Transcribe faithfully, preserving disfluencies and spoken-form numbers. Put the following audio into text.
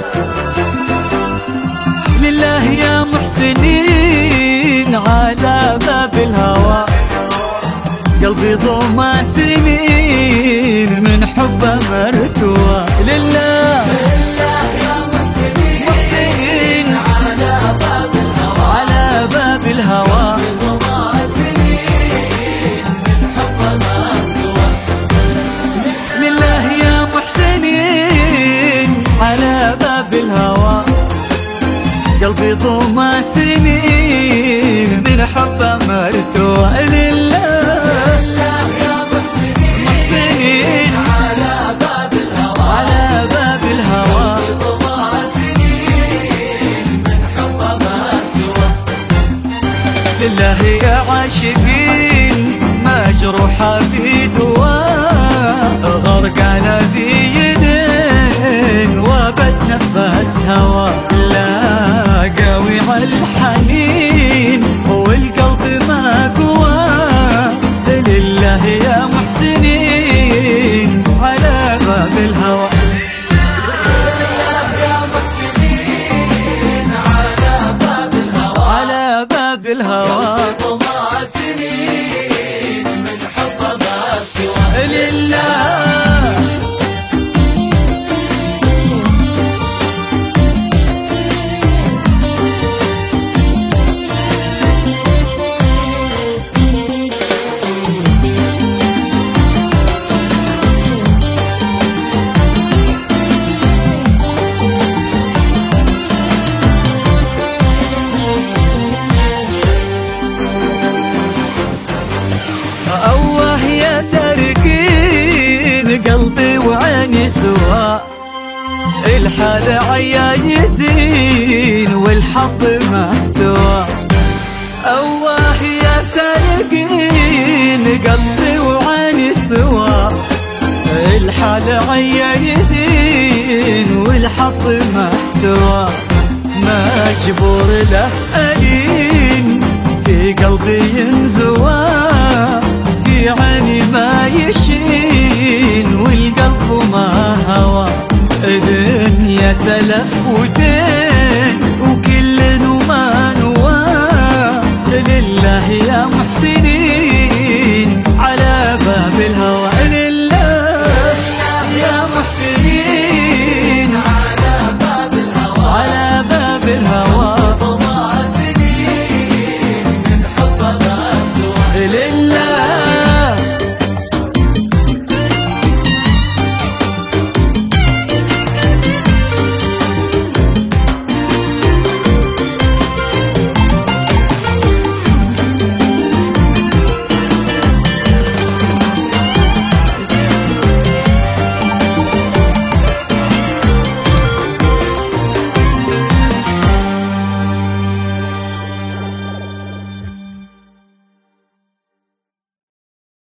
لله يا محسنين على باب الهوى، قلبي ضم سنين من حبه مرتوى. لله لله يا محسنين محسنين على باب الهوى، على باب الهوى ضم سنين من حبه مرتوى. لله يا محسنين على باب الهوى، قلبي ضم سنين من حبه مرتوى. لله لله يا محسنين محسنين على باب الهوى، على باب الهوى ضم سنين من حبه مرتوى. لله يا عاشقين مجروحة في دواء، غرقانة في يدين وبتنفس هوا، لا قوي على الحنين والقلب ما قوى. لله يا محسنين على باب الهوى، لله يا محسنين على باب الهوى، على باب الهوى ضم سنين من حبه مرتوى. لله. أوه يا سارقين قلبي وعيني سوا، الحال عيان يزين والحظ محتوى. أوه يا سارقين قلبي وعيني سوا، الحال عيان يزين والحظ محتوى. مجبور له ألين في قلبي ينزوى، في عيني ما يشين والقلب ما هوى. دنيا سلف ودين